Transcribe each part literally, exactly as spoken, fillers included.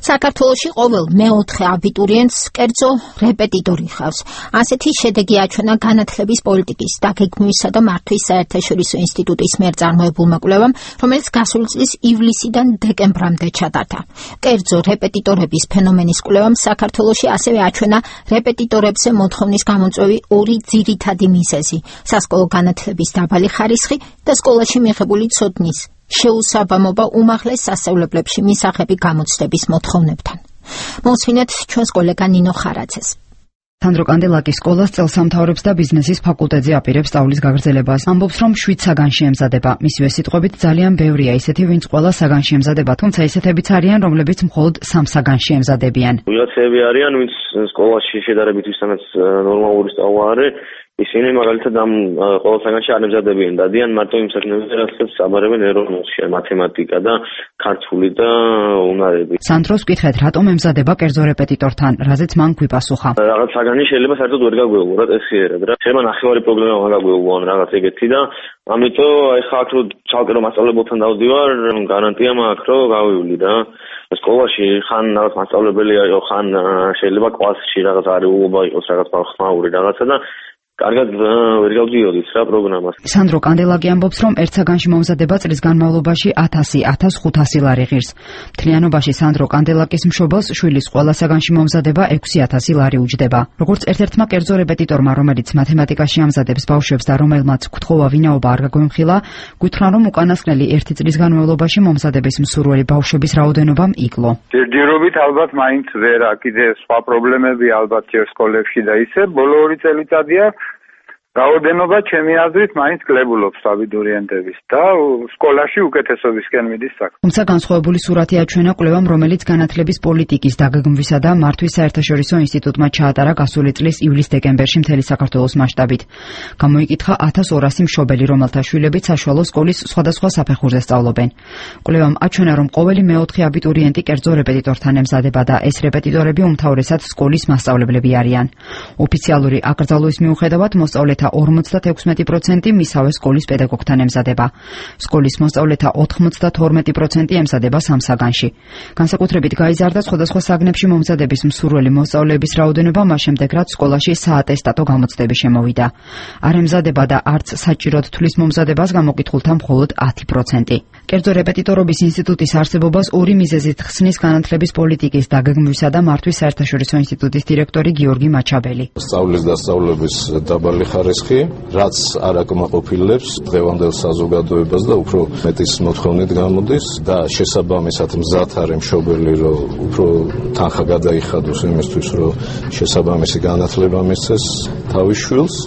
საქართველოში ყოველ მეოთხე აბიტურიენტს კერძო რეპეტიტორი ხავს. ასეთი შედეგი აჩვენა განათლების პოლიტიკის დაგეგმვისა და მართვის საერთაშორისო ინსტიტუტის მიერ წარმოებულმა კვლევამ, რომელიც გასული წლის ივლისიდან დეკემბრამდე ჩატარდა. კერძო რეპეტიტორების ფენომენის კვლევამ საქართველოში ასევე აჩვენა რეპეტიტორებზე მოთხოვნის გამოწვევი ორი ძირითადი მიზეზი: სასკოლო განათლების დაბალი ხარისხი და სკოლაში მიღებული ცოდნის შეუსაბამობა უმაღლეს სასწავლებლებში მისაღები გამოცდების მოთხოვნებთან. მოსვინეთ ჩვენს კოლეგა ნინო ხარაძეს. სანდრო კანდელაკის სკოლას წელსამთავრებს და ბიზნესის ფაკულტეტზე აპირებს სწავლის გაგრძელებას. ამბობს, რომ შვიდ საგანში ემზადება. მისივე სიტყვებით, ძალიან ბევრია ისეთი, ვინც ყველა საგანში ემზადება, თუმცა ისეთებიც არიან, რომლებიც მხოლოდ სამ საგანში ემზადებიან. ვიღაცები არიან, ვინც სკოლაში შედარებით ვისთანაც ნორმალური სწავლა არის, ისინი მაგალითად ამ ყოველ საგანში არ ემზადებიან, დადიან მარტო იმ საქმეებზე, რასაც აბარებენ ეროვნულში, მათემატიკა და ქართული და უნარები. სანდროს ვკითხეთ, რატომ ემზადება კერძო რეპეტიტორთან, რაზეც მან გვიპასუხა. რაღაც საგანი შეიძლება საერთოდ ვერ გაგვეულო რა წესიერად რა. შეიძლება ნახევარი პრობლემა მაგაგვეულო ან რაღაც ეგეთი და ამიტომ აი ხა აქ რო ჩავკე რომ მასწავლებელთან დავდივარ, გარანტია მაქვს რომ გავივლი რა. სკოლაში ხან რაღაც მასწავლებელი აიო, ხან შეიძლება კლასში რაღაც არეულობა იყოს, რაღაც ხმაური რაღაცა და კარგად ვერ გავდიოდით რა პროგრამას. სანდრო კანდელაკი ამბობს, რომ ერთ საგანში მომზადება წლის განმავლობაში ათასი ათას ხუთასი ლარი ღირს. მთლიანობაში სანდრო კანდელაკის მშობელს შვილის ყველა საგანში მომზადება ექვსი ათასი ლარი უჯდება. როგორც ერთ-ერთმა კერძო რეპეტიტორმა, რომელიც მათემატიკაში ამზადებს ბავშვებს და რომელმაც გთხოვა ვინაობა არ გაგვემხილა, გვითხრა, რომ უკანასკნელი ერთი წლის განმავლობაში მომზადების მსურველი ბავშვების რაოდენობამ იკლო. ჯერჯერობით ალბათ მაინც ვერა, კიდე სხვა პრობლემები ალბათ ჯერ სკოლებში და ისე, ბოლო ორი წელიწადია რაოდენობა ჩემი აზრით მაინც კლებულობს აბიტურიენტების და სკოლაში უკეთესობისკენ მიდის საქმე. თუმცა განსხვავებული სურათი აჩვენა კვლევამ, რომელიც განათლების პოლიტიკის დაგეგმვისა და მართვის საერთაშორისო ინსტიტუტმა ჩაატარა გასული წლის ივლის-დეკემბერში მთელი საქართველოს მასშტაბით. გამოიკითხა ათას ორასი მშობელი, რომელთა შვილებიც საშუალო სკოლის სხვადასხვა საფეხურზე სწავლობენ. კვლევამ აჩვენა, რომ ყოველი მეოთხე აბიტურიენტი კერძო რეპეტიტორთან ემზადება და ეს რეპეტიტორები უმთავრესად სკოლის მასწავლებლები არიან. ოფიციალური აკრძალვის მიუხედავად მოსწავლეთა ორმოცდათექვსმეტი პროცენტი მისავე სკოლის პედაგოგთან ემზადება. სკოლის მოსწავლეთა ოთხმოცდათორმეტი პროცენტი ემზადება სამ საგანში. განსაკუთრებით გაიზარდა სხვადასხვა საგნებში მომზადების მსურველი მოსწავლეების რაოდენობა მას შემდეგ, რაც სკოლაში საატესტატო გამოცდები შემოვიდა. არ ემზადება და არც საჭიროდ თვლის მომზადებას გამოკითხულთა მხოლოდ ათი პროცენტი. კერძო რეპეტიტორობის ინსტიტუტის არსებობას ორი მიზეზით ხსნის განათლების პოლიტიკის დაგეგმვისა და მართვის საერთაშორისო ინსტიტუტის დირექტორი გიორგი მაჩაბელი. სწავლის დასწავლების დაბალი ხარისხი, რაც არ აკმაყოფილებს დღევანდელ საზოგადოებას და უფრო მეტის მოთხოვნით გამოდის და შესაბამისად მზად არის მშობელი, რომ უფრო თანხა გადაიხადოს იმისთვის, რომ შესაბამისი განათლება მისცეს თავის შვილს.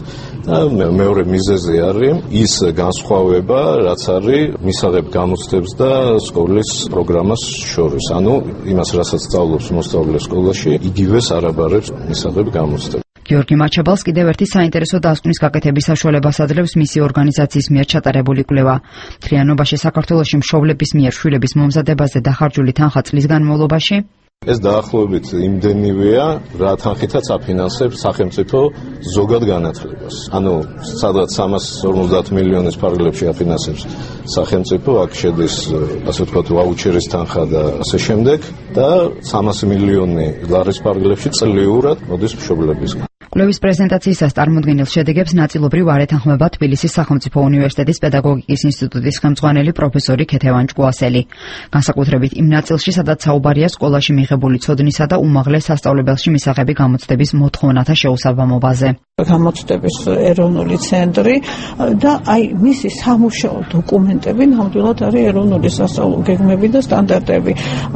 მეორე მიზეზი არის ის განსხვავება, რაც არის მისაღებ გამოცდებს და სკოლის პროგრამას შორის. ანუ იმას, რასაც სწავლობს მოსწავლე სკოლაში, იგივეს არ აბარებს მისაღებ გამოცდებს. გიორგი მაჩაბალს კიდევ ერთი საინტერესო დასკვნის გაკეთების საშუალებას აძლევს მისი ორგანიზაციის მიერ ჩატარებული კვლევა. მთლიანობაში საქართველოში მშობლების მიერ შვილების მომზადებაზე დახარჯული თანხა წლის განმავლობაში ეს დაახლოებით იმდენივეა, რა თანხითაც აფინანსებს სახელმწიფო ზოგად განათლებას. ანუ სადღაც სამას ორმოცდაათ მილიონის ფარგლებში აფინანსებს სახელმწიფო, აქ შედის, ასე ვთქვათ, ვაუჩერის თანხა და ასე შემდეგ და სამასი მილიონი ლარის ფარგლებში წლიურად მოდის მშობლებისგან. კვლევის პრეზენტაციისას წარმოდგენილ შედეგებს ნაწილობრივ არ ეთანხმება თბილისის სახელმწიფო უნივერსიტეტის პედაგოგიკის ინსტიტუტის ხელმძღვანელი პროფესორი ქეთევან ჭკუასელი. განსაკუთრებით იმ ნაწილში, სადაც საუბარია სკოლაში მიღებული ცოდნისა და უმაღლეს სასწავლებელში მისაღები გამოცდების მოთხოვნათა შეუსაბამობაზე. გამოცდების ეროვნული ცენტრი და აი მისი სამუშაო დოკუმენტები ნამდვილად არის ეროვნული სასწავლო გეგმები და სტანდარტები.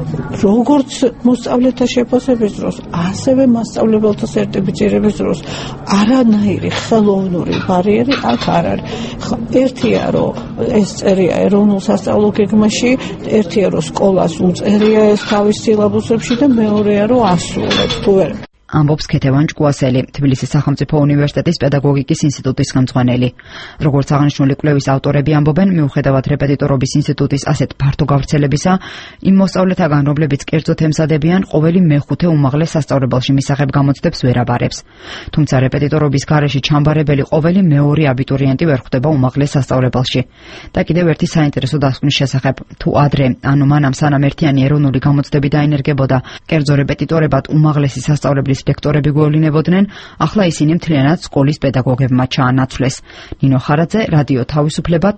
როგორც მოსწავლეთა შეფასების დროს, ასევე მასწავლებელთა სერტიფიცირების დროს არანაირი ხელოვნური ბარიერი აქ არ არის. ერთია, რომ ეს წერია ეროვნულ სასწავლო გეგმაში, ერთია, რომ სკოლას უწერია ეს თავის სილაბუსებში და მეორეა, რომ ასრულებს თუ ვერ. ამბობს ქეთევან ჭკუასელი, თბილისის სახელმწიფო უნივერსიტეტის პედაგოგიკის ინსტიტუტის ხელმძღვანელი. Როგორც აღნიშნული კვლევის ავტორები ამბობენ, მიუხედავად რეპეტიტორობის ინსტიტუტის ასეთ ფართო გავრცელებისა, იმ მოსწავლეთაგან, რომლებიც კერძოდ ემზადებიან, ყოველი მეხუთე უმაღლეს სასწავლებელში მისაღებ გამოცდებს ვერ აბარებს. თუმცა რეპეტიტორობის გარეშე ჩამბარებელი ყოველი მეორე აბიტურიენტი ვერ ხვდება უმაღლეს სასწავლებელში. და კიდევ ერთი საინტერესო დასკვნის შესახებ, თუ ადრე, ანუ მანამ სანამ ერთიანი ეროვნული გამოცდები დაინერგებოდა, კერძო რეპეტიტორებად უმაღლესი სასწავლებლის ლექტორები გვევლინებოდნენ, ახლა ისინი მთლიანად სკოლის პედაგოგებმა ჩაანაცვლეს. ნინო ხარაძე, რადიო თავისუფლება,